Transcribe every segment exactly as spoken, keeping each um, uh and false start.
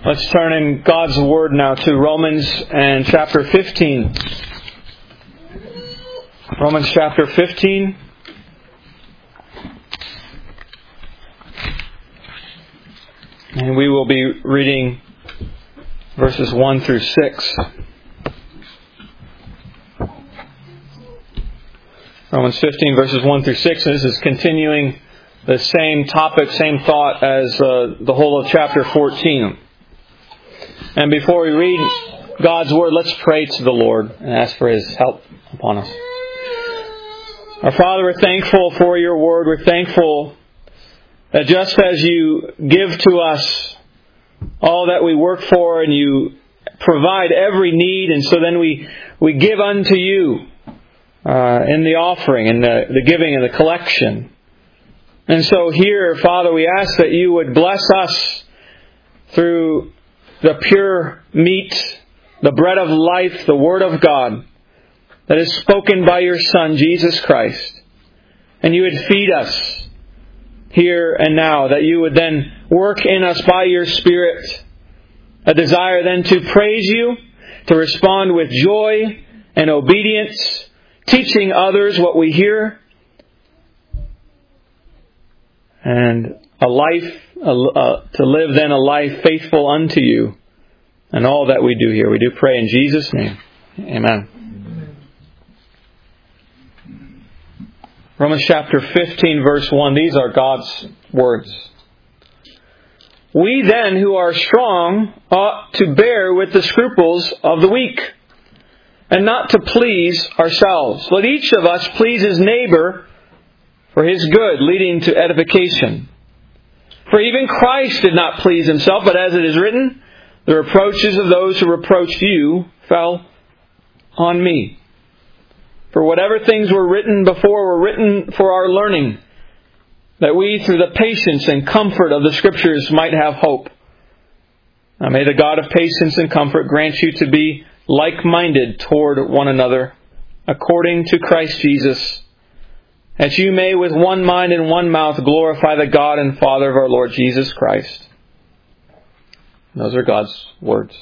Let's turn in God's Word now to Romans and chapter fifteen. Romans chapter fifteen. And we will be reading verses one through six. Romans fifteen, verses one through six. This is continuing the same topic, same thought as uh, the whole of chapter fourteen. And before we read God's Word, let's pray to the Lord and ask for His help upon us. Our Father, we're thankful for Your Word. We're thankful that just as You give to us all that we work for and You provide every need, and so then we, we give unto You uh, in the offering and the, the giving and the collection. And so here, Father, we ask that You would bless us through the pure meat, the bread of life, the Word of God that is spoken by Your Son, Jesus Christ. And You would feed us here and now, that You would then work in us by Your Spirit a desire then to praise You, to respond with joy and obedience, teaching others what we hear, and a life, a, uh, to live then a life faithful unto You and all that we do here. We do pray in Jesus' name. Amen. Amen. Romans chapter fifteen, verse one. These are God's words. We then who are strong ought to bear with the scruples of the weak, and not to please ourselves. Let each of us please his neighbor for his good, leading to edification. For even Christ did not please Himself, but as it is written, the reproaches of those who reproached You fell on me. For whatever things were written before were written for our learning, that we through the patience and comfort of the Scriptures might have hope. Now may the God of patience and comfort grant you to be like-minded toward one another, according to Christ Jesus, that you may with one mind and one mouth glorify the God and Father of our Lord Jesus Christ. Those are God's words.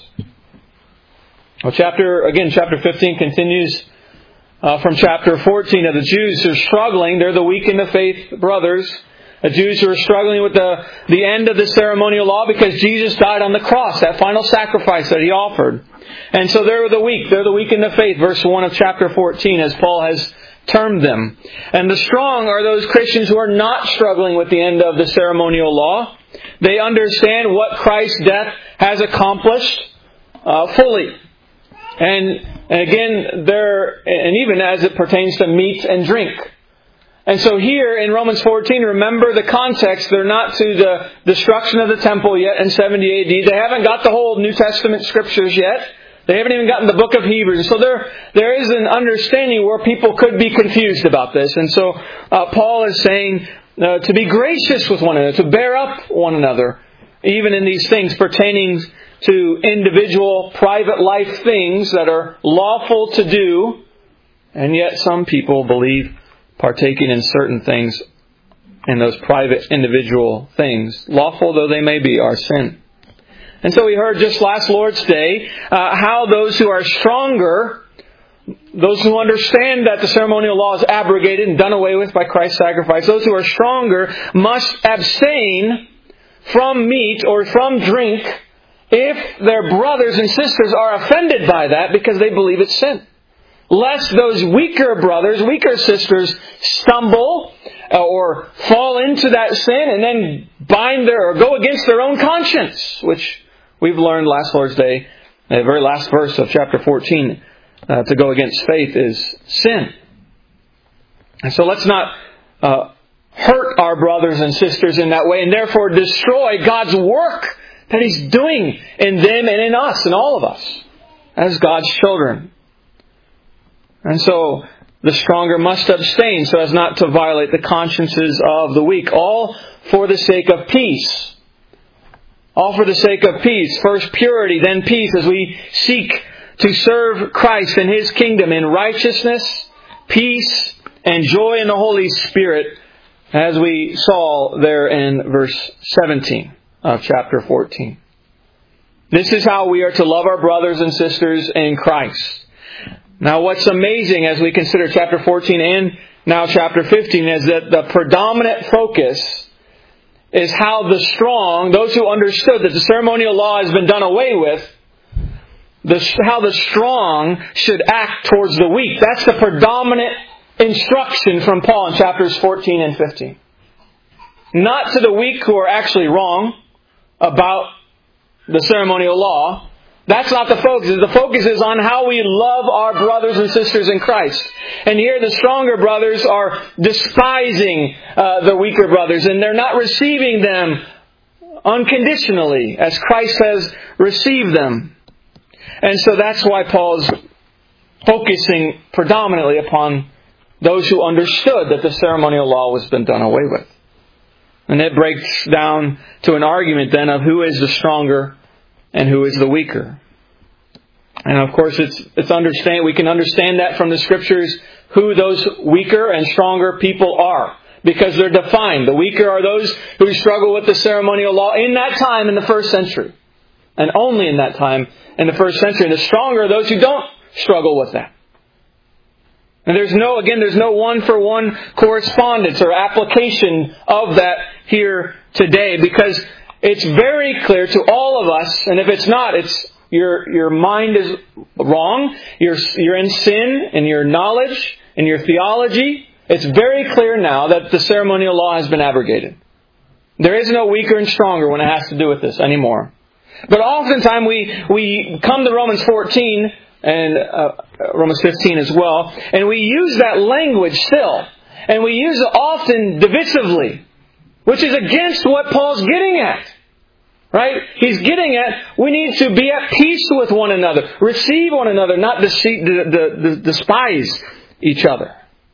Well, chapter again, chapter fifteen continues uh, from chapter fourteen of the Jews who are struggling. They're the weak in the faith brothers. The Jews who are struggling with the, the end of the ceremonial law because Jesus died on the cross, that final sacrifice that He offered. And so they're the weak. They're the weak in the faith. Verse one of chapter fourteen, as Paul has termed them. And the strong are those Christians who are not struggling with the end of the ceremonial law. They understand what Christ's death has accomplished uh, fully. And, and again, they're, and even as it pertains to meat and drink. And so here in Romans fourteen, remember the context. They're not to the destruction of the temple yet in seventy A D. They haven't got the whole New Testament Scriptures yet. They haven't even gotten the book of Hebrews. So there, there is an understanding where people could be confused about this. And so uh, Paul is saying uh, to be gracious with one another, to bear up one another, even in these things pertaining to individual, private life things that are lawful to do. And yet some people believe partaking in certain things, in those private individual things, lawful though they may be, are sin. And so we heard just last Lord's Day uh, how those who are stronger, those who understand that the ceremonial law is abrogated and done away with by Christ's sacrifice, those who are stronger must abstain from meat or from drink if their brothers and sisters are offended by that because they believe it's sin. Lest those weaker brothers, weaker sisters stumble or fall into that sin and then bind their or go against their own conscience, which we've learned last Lord's Day, the very last verse of chapter fourteen, uh, to go against faith is sin. And so let's not uh, hurt our brothers and sisters in that way and therefore destroy God's work that He's doing in them and in us and all of us as God's children. And so the stronger must abstain so as not to violate the consciences of the weak. All for the sake of peace. All for the sake of peace. First purity, then peace, as we seek to serve Christ and His kingdom in righteousness, peace, and joy in the Holy Spirit, as we saw there in verse seventeen of chapter fourteen. This is how we are to love our brothers and sisters in Christ. Now, what's amazing as we consider chapter fourteen and now chapter fifteen is that the predominant focus is how the strong, those who understood that the ceremonial law has been done away with, the, how the strong should act towards the weak. That's the predominant instruction from Paul in chapters fourteen and fifteen. Not to the weak who are actually wrong about the ceremonial law. That's not the focus. The focus is on how we love our brothers and sisters in Christ. And here the stronger brothers are despising uh, the weaker brothers, and they're not receiving them unconditionally as Christ has received them. And so that's why Paul's focusing predominantly upon those who understood that the ceremonial law was been done away with. And it breaks down to an argument then of who is the stronger and who is the weaker. And of course it's it's understand we can understand that from the Scriptures who those weaker and stronger people are. Because they're defined. The weaker are those who struggle with the ceremonial law in that time in the first century. And only in that time in the first century. And the stronger are those who don't struggle with that. And there's no, again, there's no one-for-one correspondence or application of that here today, because it's very clear to all of us, and if it's not, it's your your mind is wrong, you're, you're in sin in your knowledge, in your theology. It's very clear now that the ceremonial law has been abrogated. There is no weaker and stronger when it has to do with this anymore. But oftentimes we, we come to Romans fourteen and uh, Romans fifteen as well, and we use that language still. And we use it often divisively, which is against what Paul's getting at. Right? He's getting at, we need to be at peace with one another, receive one another, not deceive, d- d- d- despise each other.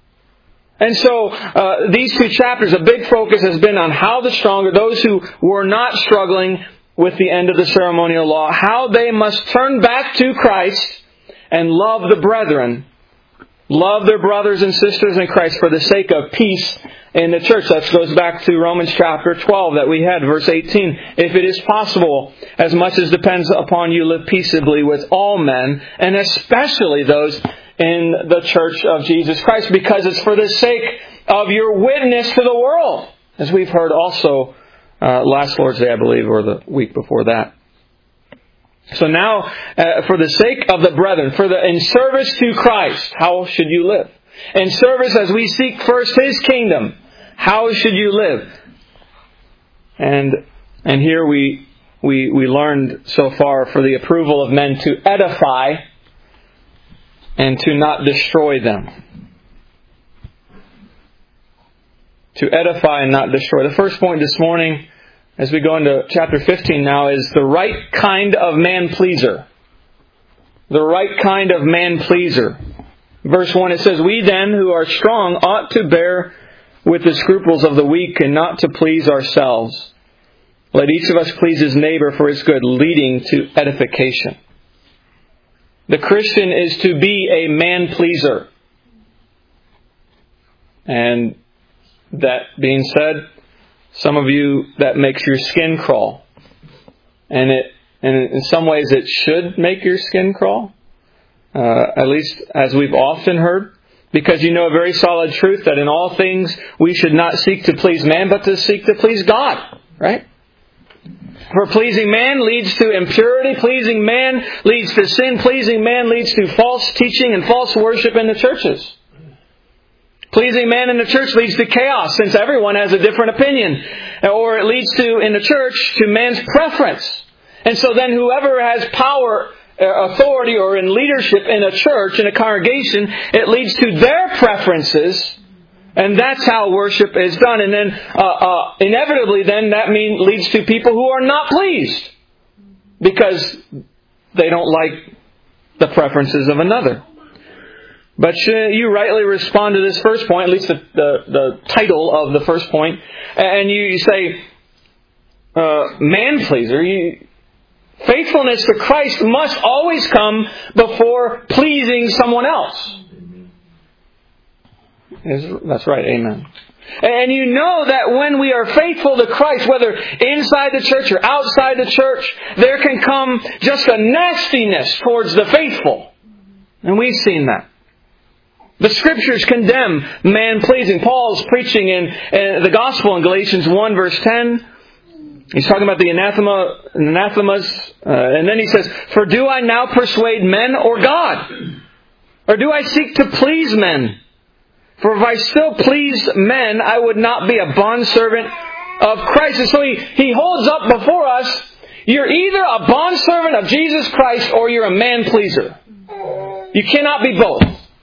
And so, uh, these two chapters, a big focus has been on how the stronger, those who were not struggling with the end of the ceremonial law, how they must turn back to Christ and love the brethren, love their brothers and sisters in Christ for the sake of peace in the church. That goes back to Romans chapter twelve that we had, verse eighteen. If it is possible, as much as depends upon you, live peaceably with all men, and especially those in the church of Jesus Christ, because it's for the sake of your witness to the world, as we've heard also uh, last Lord's Day, I believe, or the week before that. So now, uh, for the sake of the brethren, for the in service to Christ, how should you live? In service as we seek first His kingdom, how should you live? And and here we we we learned so far for the approval of men to edify and to not destroy them. To edify and not destroy. The first point this morning, as we go into chapter fifteen now, is the right kind of man-pleaser. The right kind of man-pleaser. Verse one, it says, we then who are strong ought to bear with the scruples of the weak and not to please ourselves. Let each of us please his neighbor for his good, leading to edification. The Christian is to be a man-pleaser. And that being said, some of you, that makes your skin crawl. And it, and in some ways it should make your skin crawl. Uh, at least as we've often heard. Because you know a very solid truth that in all things we should not seek to please man, but to seek to please God. Right? For pleasing man leads to impurity. Pleasing man leads to sin. Pleasing man leads to false teaching and false worship in the churches. Pleasing man in the church leads to chaos, since everyone has a different opinion. Or it leads to, in the church, to man's preference. And so then whoever has power, authority, or in leadership in a church, in a congregation, it leads to their preferences. And that's how worship is done. And then, uh, uh, inevitably then, that mean, leads to people who are not pleased. Because they don't like the preferences of another. But you rightly respond to this first point, at least the, the, the title of the first point, and you say, uh, man-pleaser. You, faithfulness to Christ must always come before pleasing someone else. That's right, amen. And you know that when we are faithful to Christ, whether inside the church or outside the church, there can come just a nastiness towards the faithful. And we've seen that. The Scriptures condemn man-pleasing. Paul's preaching in, in the Gospel in Galatians one verse ten. He's talking about the anathema, anathemas. Uh, and then he says, "For do I now persuade men or God? Or do I seek to please men? For if I still please men, I would not be a bondservant of Christ." And so he, he holds up before us, you're either a bondservant of Jesus Christ or you're a man-pleaser. You cannot be both.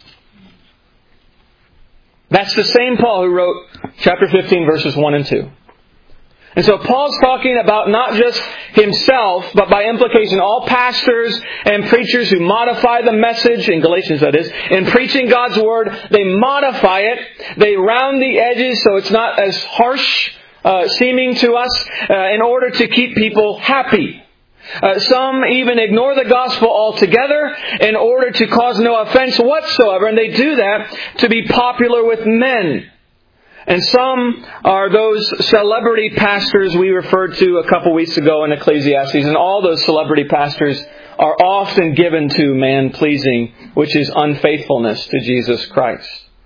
That's the same Paul who wrote chapter fifteen, verses one and two. And so Paul's talking about not just himself, but by implication all pastors and preachers who modify the message, in Galatians that is, in preaching God's Word, they modify it, they round the edges so it's not as harsh uh, seeming to us uh, in order to keep people happy. Uh, some even ignore the gospel altogether in order to cause no offense whatsoever, and they do that to be popular with men. And some are those celebrity pastors we referred to a couple weeks ago in Ecclesiastes. And all those celebrity pastors are often given to man-pleasing, which is unfaithfulness to Jesus Christ.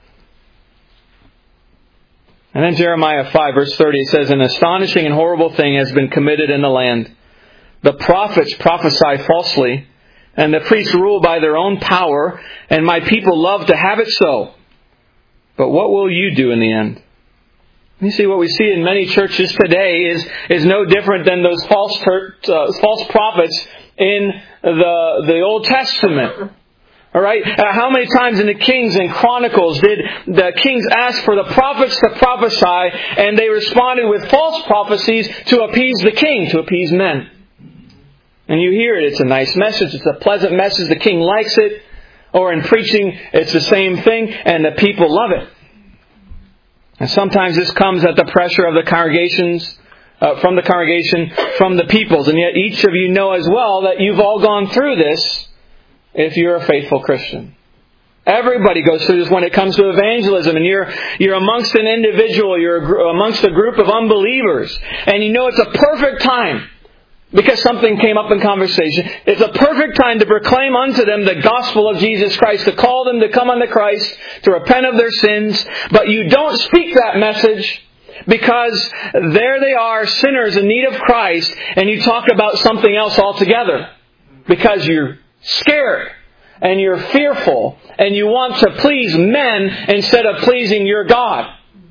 And then Jeremiah five, verse thirty, says, "An astonishing and horrible thing has been committed in the land. The prophets prophesy falsely, and the priests rule by their own power, and my people love to have it so. But what will you do in the end?" You see, what we see in many churches today is, is no different than those false uh, false prophets in the, the Old Testament. All right? Uh, how many times in the Kings and Chronicles did the kings ask for the prophets to prophesy, and they responded with false prophecies to appease the king, to appease men? And you hear it. It's a nice message. It's a pleasant message. The king likes it. Or in preaching, it's the same thing, and the people love it. And sometimes this comes at the pressure of the congregations, uh, from the congregation, from the peoples. And yet each of you know as well that you've all gone through this if you're a faithful Christian. Everybody goes through this when it comes to evangelism, and you're you're amongst an individual, you're amongst a group of unbelievers, and you know it's a perfect time. Because something came up in conversation. It's a perfect time to proclaim unto them the gospel of Jesus Christ, to call them to come unto Christ, to repent of their sins. But you don't speak that message because there they are, sinners in need of Christ, and you talk about something else altogether. Because you're scared and you're fearful and you want to please men instead of pleasing your God.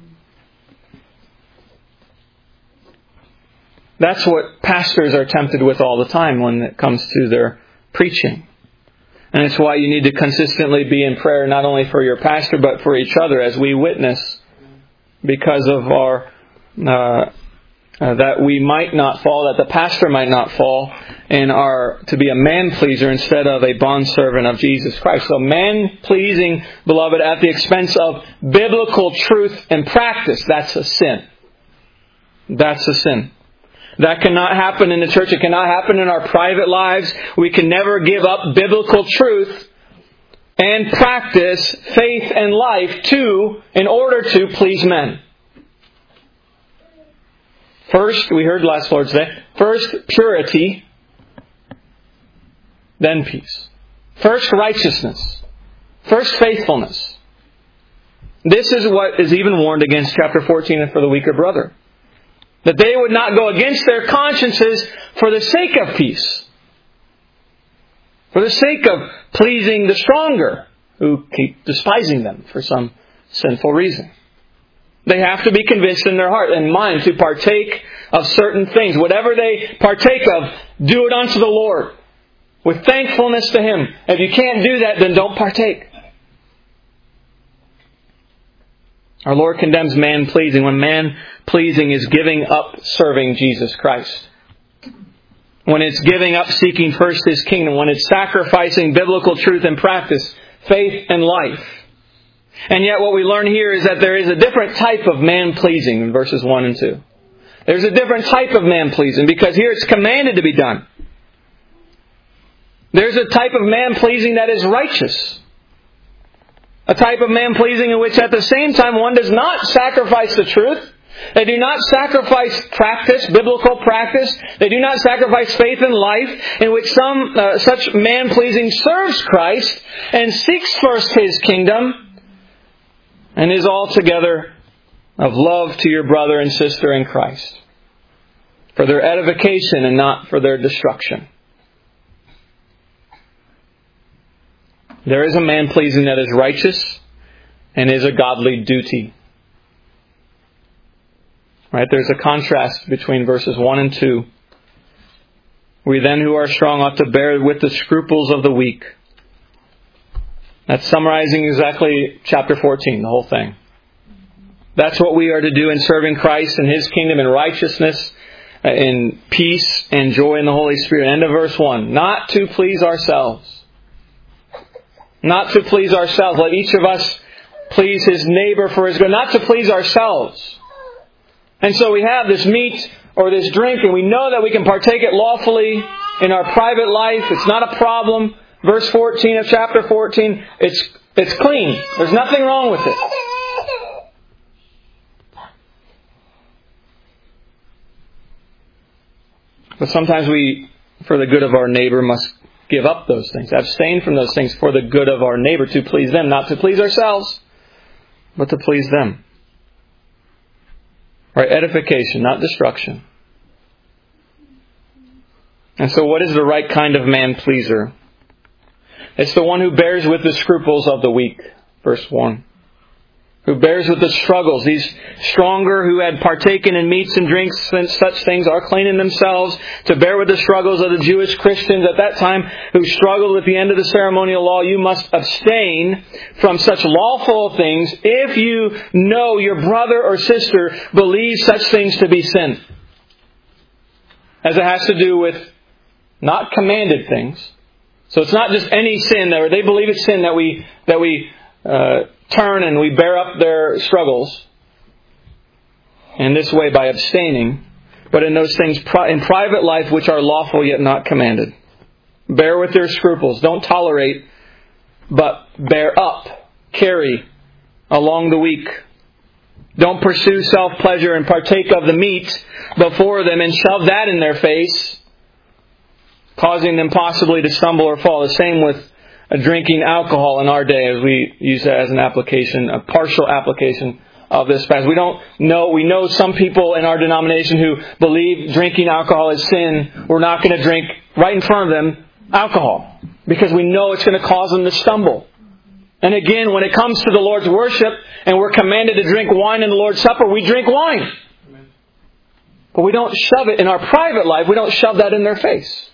That's what pastors are tempted with all the time when it comes to their preaching. And it's why you need to consistently be in prayer, not only for your pastor, but for each other as we witness, because of our, uh, uh, that we might not fall, that the pastor might not fall, and are to be a man-pleaser instead of a bondservant of Jesus Christ. So man-pleasing, beloved, at the expense of biblical truth and practice, that's a sin. That's a sin. That cannot happen in the church. It cannot happen in our private lives. We can never give up biblical truth and practice, faith and life to, in order to please men. First, we heard last Lord's Day, first purity, then peace. First righteousness. First faithfulness. This is what is even warned against chapter fourteen and for the weaker brother. That they would not go against their consciences for the sake of peace. For the sake of pleasing the stronger, who keep despising them for some sinful reason. They have to be convinced in their heart and mind to partake of certain things. Whatever they partake of, do it unto the Lord, with thankfulness to Him. If you can't do that, then don't partake. Our Lord condemns man-pleasing when man-pleasing is giving up serving Jesus Christ. When it's giving up seeking first His kingdom. When it's sacrificing biblical truth and practice, faith and life. And yet what we learn here is that there is a different type of man-pleasing in verses one and two. There's a different type of man-pleasing because here it's commanded to be done. There's a type of man-pleasing that is righteous. A type of man-pleasing in which at the same time one does not sacrifice the truth. They do not sacrifice practice, biblical practice. They do not sacrifice faith and life, in which some uh, such man-pleasing serves Christ and seeks first His kingdom and is altogether of love to your brother and sister in Christ, for their edification and not for their destruction. There is a man-pleasing that is righteous and is a godly duty. Right? There's a contrast between verses one and two. We then who are strong ought to bear with the scruples of the weak. That's summarizing exactly chapter fourteen, the whole thing. That's what we are to do in serving Christ and His kingdom in righteousness, in peace and joy in the Holy Spirit. End of verse one. Not to please ourselves. Not to please ourselves. Let each of us please his neighbor for his good. Not to please ourselves. And so we have this meat or this drink, and we know that we can partake it lawfully in our private life. It's not a problem. Verse fourteen of chapter fourteen, it's it's clean. There's nothing wrong with it. But sometimes we, for the good of our neighbor, must give up those things. Abstain from those things for the good of our neighbor, to please them. Not to please ourselves, but to please them. Right? Edification, not destruction. And so what is the right kind of man-pleaser? It's the one who bears with the scruples of the weak. Verse one. Who bears with the struggles. These stronger who had partaken in meats and drinks, since such things are clean in themselves, to bear with the struggles of the Jewish Christians at that time who struggled with the end of the ceremonial law. You must abstain from such lawful things if you know your brother or sister believes such things to be sin. As it has to do with not commanded things. So it's not just any sin that, or they believe it's sin that we that we uh, turn and we bear up their struggles in this way by abstaining, but in those things in private life which are lawful yet not commanded. Bear with their scruples. Don't tolerate, but bear up, carry along the weak. Don't pursue self-pleasure and partake of the meat before them and shove that in their face, causing them possibly to stumble or fall. The same with drinking alcohol in our day, as we use that as an application, a partial application of this passage. We don't know, we know some people in our denomination who believe drinking alcohol is sin. We're not going to drink right in front of them alcohol because we know it's going to cause them to stumble. And again, when it comes to the Lord's worship and we're commanded to drink wine in the Lord's Supper, we drink wine. But we don't shove it in our private life. We don't shove that in their face.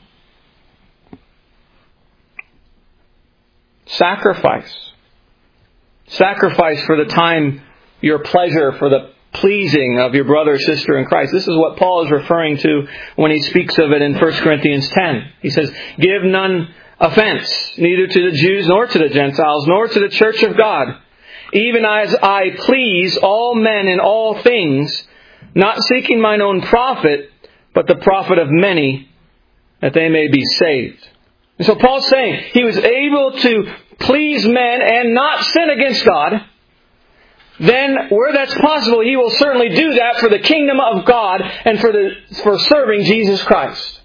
Sacrifice. Sacrifice for the time, your pleasure, for the pleasing of your brother or sister in Christ. This is what Paul is referring to when he speaks of it in First Corinthians ten. He says, give none offense, neither to the Jews nor to the Gentiles, nor to the church of God, even as I please all men in all things, not seeking mine own profit, but the profit of many, that they may be saved. And so Paul's saying he was able to please men and not sin against God. Then, where that's possible, he will certainly do that for the kingdom of God and for the for serving Jesus Christ.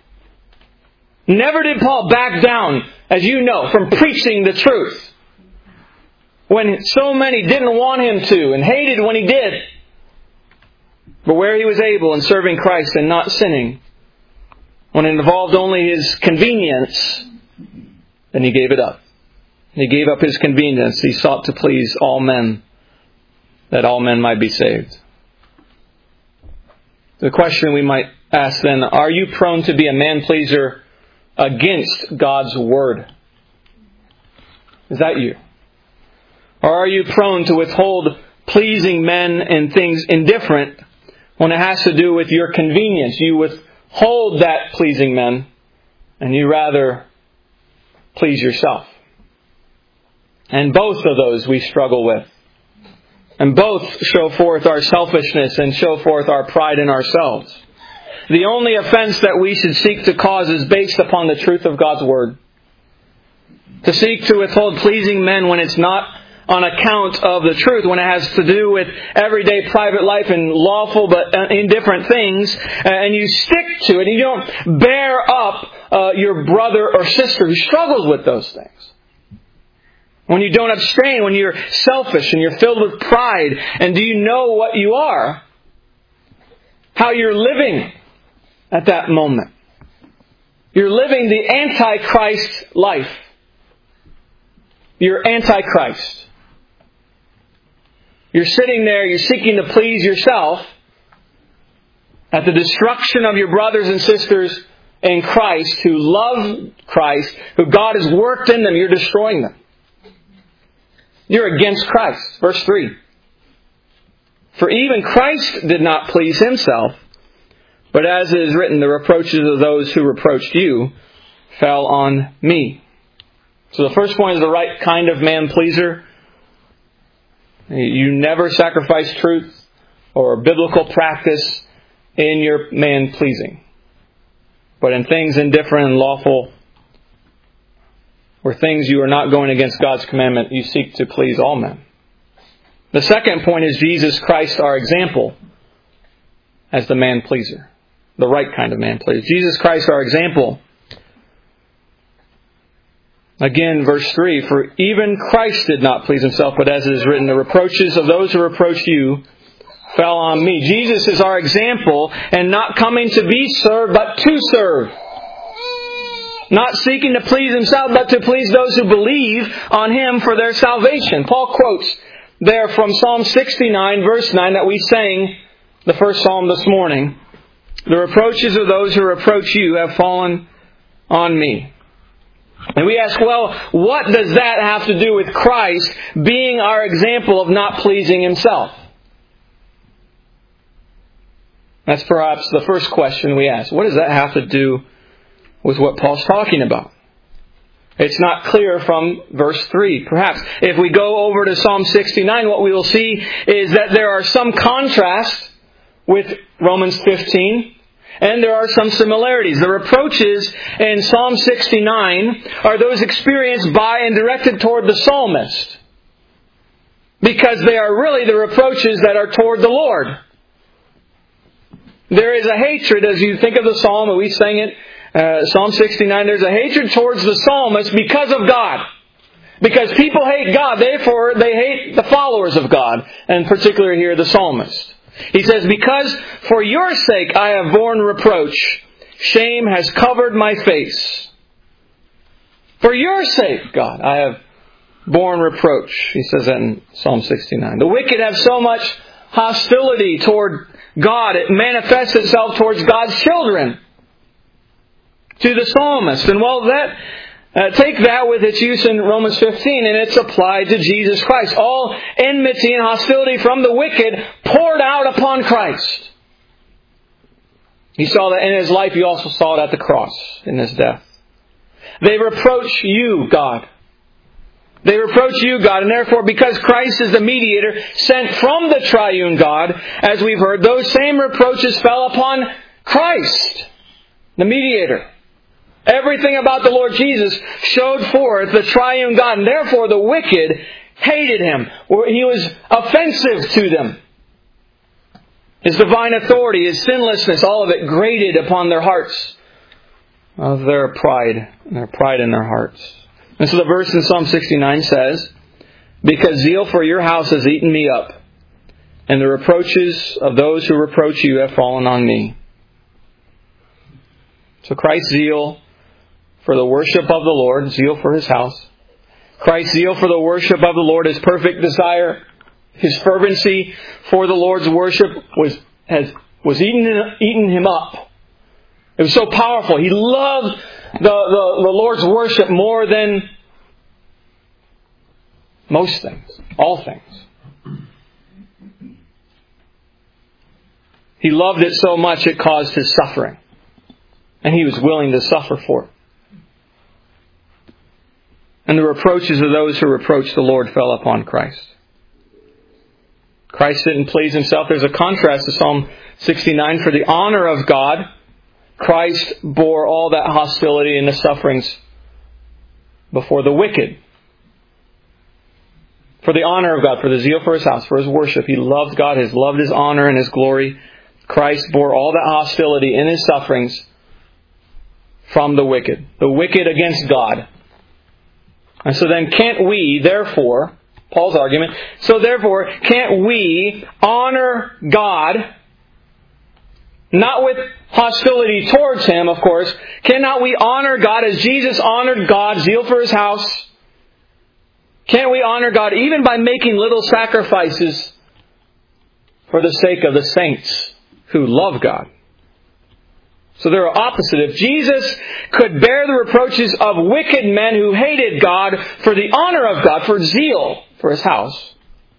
Never did Paul back down, as you know, from preaching the truth, when so many didn't want him to and hated when he did. But where he was able in serving Christ and not sinning, when it involved only his convenience, then he gave it up. He gave up his convenience. He sought to please all men, that all men might be saved. The question we might ask then, are you prone to be a man-pleaser against God's Word? Is that you? Or are you prone to withhold pleasing men and things indifferent when it has to do with your convenience? You withhold that pleasing men and you rather please yourself. And both of those we struggle with. And both show forth our selfishness and show forth our pride in ourselves. The only offense that we should seek to cause is based upon the truth of God's Word. To seek to withhold pleasing men when it's not on account of the truth, when it has to do with everyday private life and lawful but indifferent things, and you stick to it, and you don't bear up uh, your brother or sister who struggles with those things. When you don't abstain, when you're selfish and you're filled with pride, and do you know what you are? How you're living at that moment. You're living the Antichrist life. You're Antichrist. You're sitting there, you're seeking to please yourself at the destruction of your brothers and sisters in Christ who love Christ, who God has worked in them. You're destroying them. You're against Christ. Verse three. For even Christ did not please himself, but as it is written, the reproaches of those who reproached you fell on me. So the first point is the right kind of man-pleaser. You never sacrifice truth or biblical practice in your man-pleasing. But in things indifferent and lawful, or things you are not going against God's commandment, you seek to please all men. The second point is Jesus Christ, our example, as the man-pleaser. The right kind of man-pleaser. Jesus Christ, our example. Again, verse three, for even Christ did not please himself, but as it is written, the reproaches of those who reproached you fell on me. Jesus is our example, and not coming to be served, but to serve. Not seeking to please himself, but to please those who believe on him for their salvation. Paul quotes there from Psalm sixty-nine, verse nine, that we sang the first psalm this morning. The reproaches of those who reproach you have fallen on me. And we ask, well, what does that have to do with Christ being our example of not pleasing himself? That's perhaps the first question we ask. What does that have to do with what Paul's talking about? It's not clear from verse three. Perhaps if we go over to Psalm sixty-nine, what we will see is that there are some contrasts with Romans fifteen. And there are some similarities. The reproaches in Psalm sixty-nine are those experienced by and directed toward the psalmist. Because they are really the reproaches that are toward the Lord. There is a hatred, as you think of the psalm, and we sang it, uh, Psalm sixty-nine, there's a hatred towards the psalmist because of God. Because people hate God, therefore they hate the followers of God, and particularly here the psalmist. He says, because for your sake I have borne reproach, shame has covered my face. For your sake, God, I have borne reproach. He says that in Psalm sixty-nine. The wicked have so much hostility toward God. It manifests itself towards God's children. To the psalmist. And well, that uh, take that with its use in Romans fifteen, and it's applied to Jesus Christ. All enmity and hostility from the wicked poured out upon Christ. He saw that in his life. He also saw it at the cross in his death. They reproach you, God. They reproach you, God, and therefore, because Christ is the mediator sent from the triune God, as we've heard, those same reproaches fell upon Christ, the mediator. Everything about the Lord Jesus showed forth the triune God, and therefore the wicked hated him. He was offensive to them. His divine authority, his sinlessness, all of it grated upon their hearts of their pride, their pride in their hearts. And so the verse in Psalm sixty-nine says, because zeal for your house has eaten me up, and the reproaches of those who reproach you have fallen on me. So Christ's zeal for the worship of the Lord, zeal for his house. Christ's zeal for the worship of the Lord, his perfect desire, his fervency for the Lord's worship was has was eating, eating him up. It was so powerful. He loved the, the, the Lord's worship more than most things, all things. He loved it so much it caused his suffering. And he was willing to suffer for it. And the reproaches of those who reproached the Lord fell upon Christ. Christ didn't please himself. There's a contrast to Psalm sixty-nine. For the honor of God, Christ bore all that hostility and the sufferings before the wicked. For the honor of God, for the zeal for His house, for His worship. He loved God, He loved His honor and His glory. Christ bore all that hostility in His sufferings from the wicked. The wicked against God. And so then can't we, therefore, Paul's argument, so therefore, can't we honor God, not with hostility towards Him, of course, cannot we honor God as Jesus honored God, zeal for His house? Can't we honor God even by making little sacrifices for the sake of the saints who love God? So they're opposite. If Jesus could bear the reproaches of wicked men who hated God for the honor of God, for zeal for His house,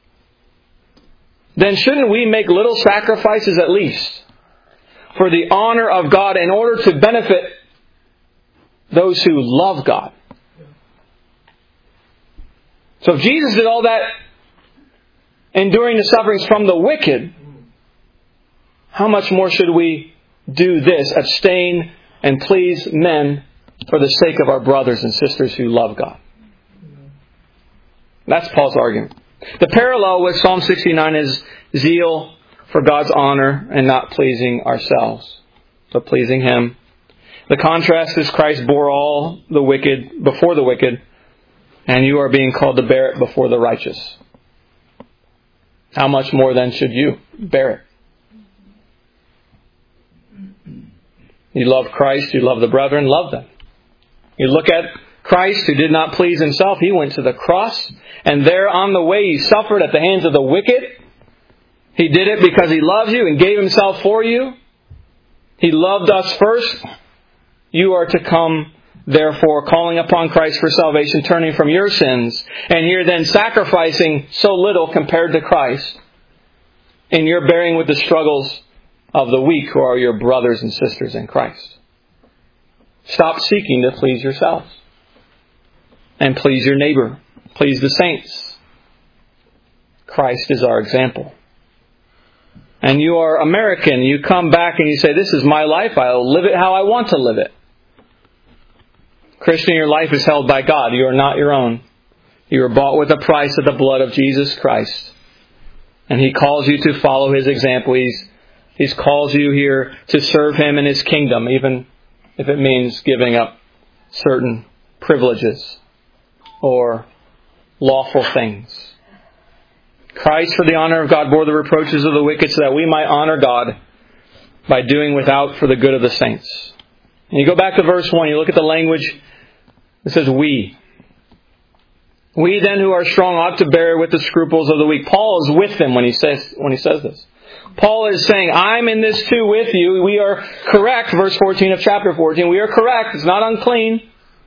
then shouldn't we make little sacrifices at least for the honor of God in order to benefit those who love God? So if Jesus did all that enduring the sufferings from the wicked, how much more should we do this, abstain and please men for the sake of our brothers and sisters who love God? That's Paul's argument. The parallel with Psalm sixty-nine is zeal for God's honor and not pleasing ourselves, but pleasing Him. The contrast is Christ bore all the wicked before the wicked, and you are being called to bear it before the righteous. How much more then should you bear it? You love Christ, you love the brethren, love them. You look at Christ, who did not please Himself. He went to the cross, and there on the way He suffered at the hands of the wicked. He did it because He loves you and gave Himself for you. He loved us first. You are to come, therefore, calling upon Christ for salvation, turning from your sins, and here then sacrificing so little compared to Christ in your bearing with the struggles of the weak who are your brothers and sisters in Christ. Stop seeking to please yourself and please your neighbor, please the saints. Christ is our example. And you are American. You come back and you say, this is my life. I'll live it how I want to live it. Christian, your life is held by God. You are not your own. You are bought with a price of the blood of Jesus Christ. And He calls you to follow His example. He's, He's calls you here to serve Him in His kingdom, even if it means giving up certain privileges or lawful things. Christ, for the honor of God, bore the reproaches of the wicked so that we might honor God by doing without for the good of the saints. And you go back to verse one, you look at the language. It says, we. We then who are strong ought to bear with the scruples of the weak. Paul is with them when he says when he says this. Paul is saying, I'm in this too with you. We are correct. Verse fourteen of chapter fourteen. We are correct. It's not unclean.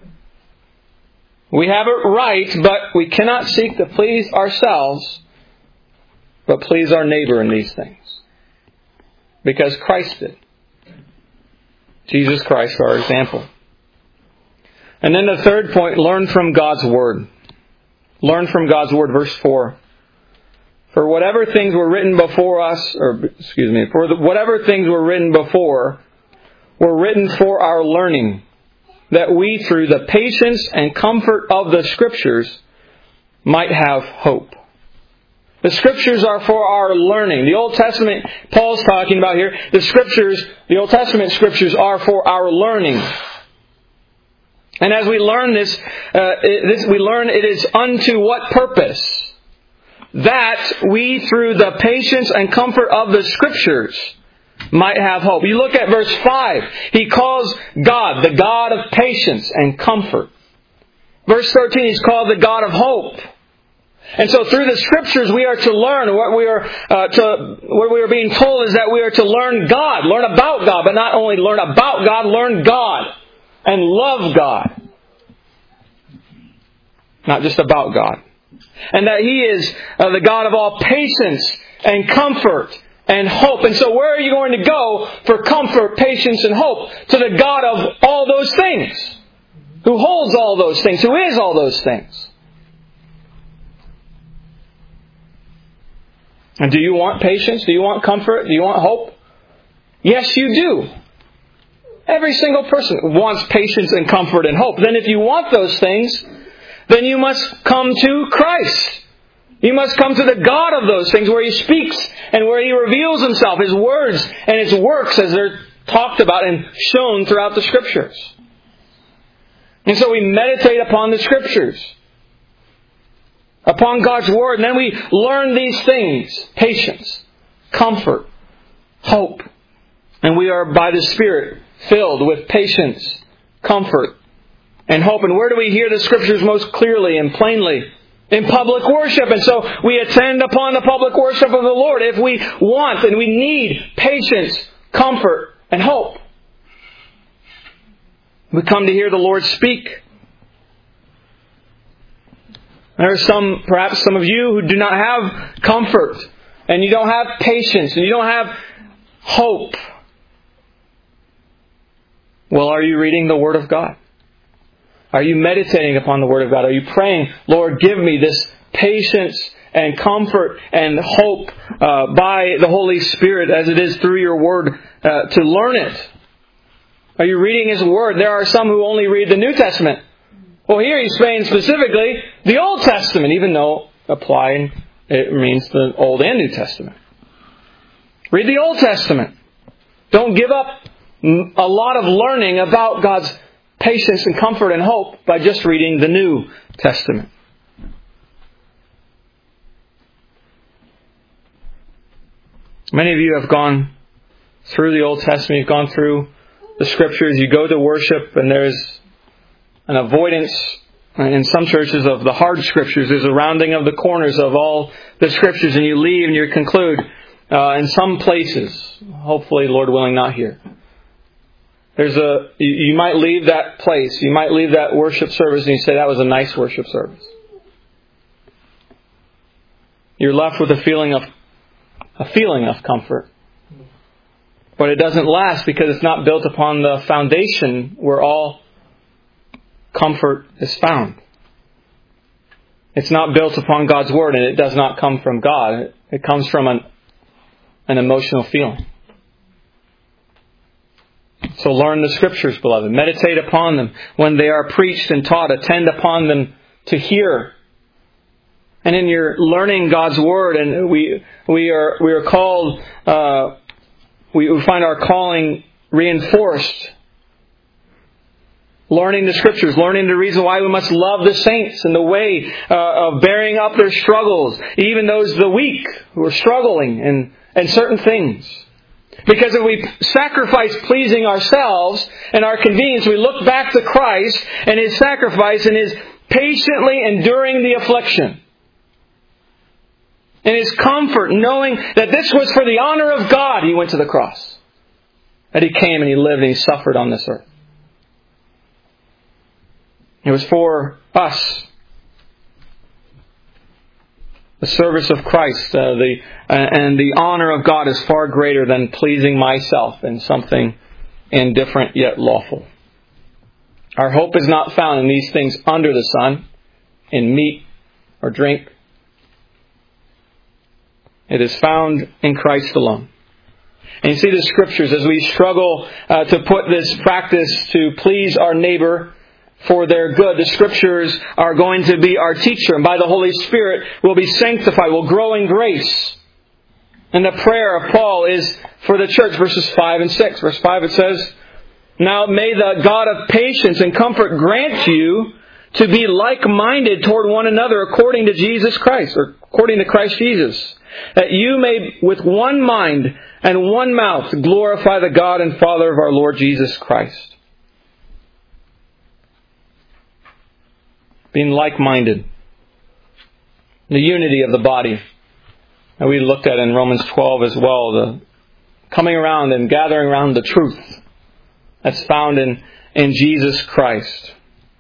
We have it right, but we cannot seek to please ourselves, but please our neighbor in these things. Because Christ did. Jesus Christ, our example. And then the third point, learn from God's Word. Learn from God's Word, verse four. For whatever things were written before us, or excuse me, for the, whatever things were written before, were written for our learning, that we through the patience and comfort of the Scriptures might have hope. The Scriptures are for our learning. The Old Testament, Paul's talking about here, the Scriptures, the Old Testament Scriptures are for our learning. And as we learn this, uh, this, we learn it is unto what purpose? That we, through the patience and comfort of the Scriptures, might have hope. You look at verse five. He calls God the God of patience and comfort. Verse thirteen, He's called the God of hope. And so through the Scriptures we are to learn. What we are uh, to what we are being told is that we are to learn God, learn about God, but not only learn about God, learn God and love God. Not just about God. And that He is uh, the God of all patience and comfort and hope. And so where are you going to go for comfort, patience, and hope? To the God of all those things. Who holds all those things. Who is all those things. And do you want patience? Do you want comfort? Do you want hope? Yes, you do. Every single person wants patience and comfort and hope. Then if you want those things, then you must come to Christ. You must come to the God of those things, where He speaks and where He reveals Himself, His words and His works as they're talked about and shown throughout the Scriptures. And so we meditate upon the Scriptures, upon God's Word, and then we learn these things: patience, comfort, hope. And we are by the Spirit filled with patience, comfort, and hope. And where do we hear the Scriptures most clearly and plainly? In public worship. And so we attend upon the public worship of the Lord if we want and we need patience, comfort, and hope. We come to hear the Lord speak. There are some, perhaps some of you, who do not have comfort, and you don't have patience, and you don't have hope. Well, are you reading the Word of God? Are you meditating upon the Word of God? Are you praying, Lord, give me this patience and comfort and hope uh, by the Holy Spirit as it is through your Word uh, to learn it? Are you reading His Word? There are some who only read the New Testament. Well, here He's saying specifically the Old Testament, even though applying it means the Old and New Testament. Read the Old Testament. Don't give up a lot of learning about God's patience and comfort and hope by just reading the New Testament. Many of you have gone through the Old Testament. You've gone through the Scriptures. You go to worship, and there's an avoidance in some churches of the hard Scriptures. There's a rounding of the corners of all the Scriptures, and you leave and you conclude uh, in some places, hopefully, Lord willing, not here. There's a you, you might leave that place, you might leave that worship service, and you say, that was a nice worship service. You're left with a feeling of a feeling of comfort. But it doesn't last because it's not built upon the foundation where all comfort is found. It's not built upon God's Word, and it does not come from God. It comes from an, an emotional feeling. So learn the Scriptures, beloved. Meditate upon them when they are preached and taught. Attend upon them to hear. And in your learning God's Word, and we we are we are called. Uh, we, we find our calling reinforced. Learning the Scriptures, learning the reason why we must love the saints and the way uh, of bearing up their struggles, even those the weak who are struggling in, in certain things. Because if we sacrifice pleasing ourselves and our convenience, we look back to Christ and His sacrifice and His patiently enduring the affliction. And His comfort, knowing that this was for the honor of God, He went to the cross. That He came and He lived and He suffered on this earth. It was for us. The service of Christ uh, the uh, and the honor of God is far greater than pleasing myself in something indifferent yet lawful. Our hope is not found in these things under the sun, in meat or drink. It is found in Christ alone. And you see the Scriptures as we struggle uh, to put this practice to please our neighbor for their good. The Scriptures are going to be our teacher, and by the Holy Spirit we'll be sanctified, we'll grow in grace. And the prayer of Paul is for the church, verses five and six. Verse five, it says, "Now may the God of patience and comfort grant you to be like-minded toward one another according to Jesus Christ," or according to Christ Jesus, "that you may with one mind and one mouth glorify the God and Father of our Lord Jesus Christ." Being like-minded. The unity of the body. And we looked at in Romans twelve as well, the coming around and gathering around the truth that's found in, in Jesus Christ.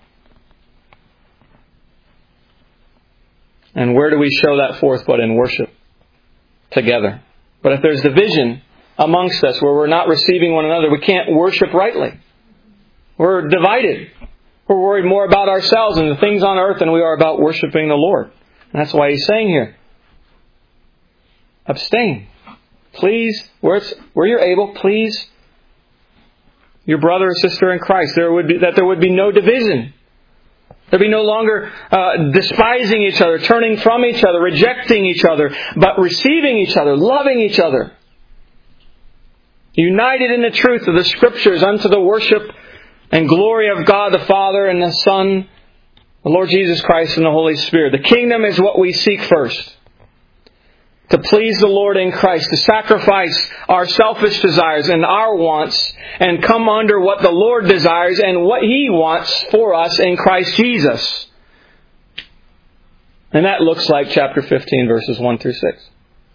And where do we show that forth but in worship together? But if there's division amongst us where we're not receiving one another, we can't worship rightly. We're divided. We're worried more about ourselves and the things on earth than we are about worshiping the Lord. And that's why He's saying here, abstain. Please, where, it's, where you're able, please your brother or sister in Christ. There would be, that there would be no division. There'll be no longer uh, despising each other, turning from each other, rejecting each other, but receiving each other, loving each other. United in the truth of the Scriptures unto the worship and glory of God the Father and the Son, the Lord Jesus Christ and the Holy Spirit. The kingdom is what we seek first. To please the Lord in Christ, to sacrifice our selfish desires and our wants and come under what the Lord desires and what He wants for us in Christ Jesus. And that looks like chapter fifteen, verses one through six.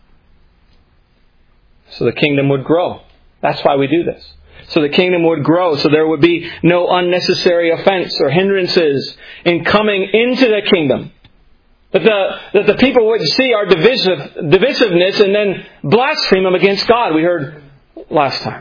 So the kingdom would grow. That's why we do this. So the kingdom would grow, so there would be no unnecessary offense or hindrances in coming into the kingdom. That the, that the people would see our divisive, divisiveness and then blaspheme them against God. We heard last time.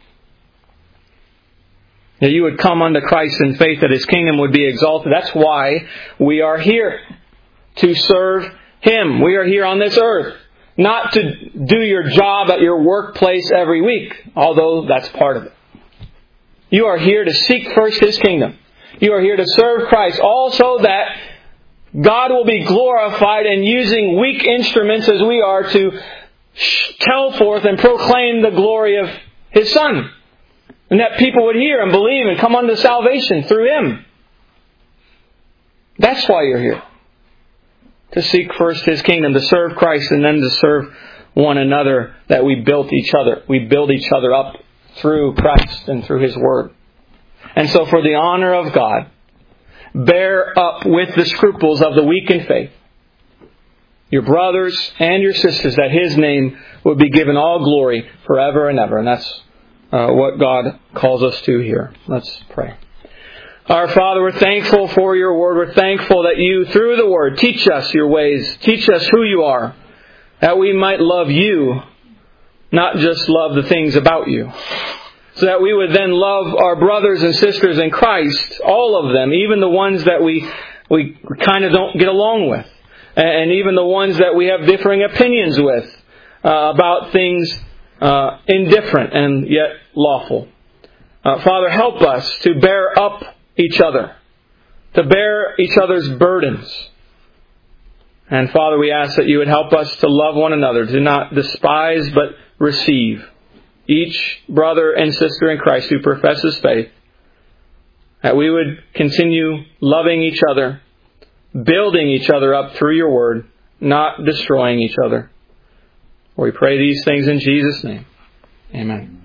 That you would come unto Christ in faith, that His kingdom would be exalted. That's why we are here. To serve Him. We are here on this earth. Not to do your job at your workplace every week. Although that's part of it. You are here to seek first His kingdom. You are here to serve Christ. Also that God will be glorified in using weak instruments as we are to tell forth and proclaim the glory of His Son. And that people would hear and believe and come unto salvation through Him. That's why you're here. To seek first His kingdom, to serve Christ, and then to serve one another, that we build each other. We build each other up through Christ and through His Word. And so for the honor of God, bear up with the scruples of the weak in faith. Your brothers and your sisters, that His name would be given all glory forever and ever. And that's uh, what God calls us to here. Let's pray. Our Father, we're thankful for Your Word. We're thankful that You, through the Word, teach us Your ways. Teach us who You are. That we might love You, not just love the things about You. So that we would then love our brothers and sisters in Christ, all of them, even the ones that we we kind of don't get along with. And even the ones that we have differing opinions with uh, about things uh, indifferent and yet lawful. Uh, Father, help us to bear up each other, to bear each other's burdens. And Father, we ask that You would help us to love one another, to not despise but receive each brother and sister in Christ who professes faith. That we would continue loving each other, building each other up through Your Word, not destroying each other. We pray these things in Jesus' name. Amen.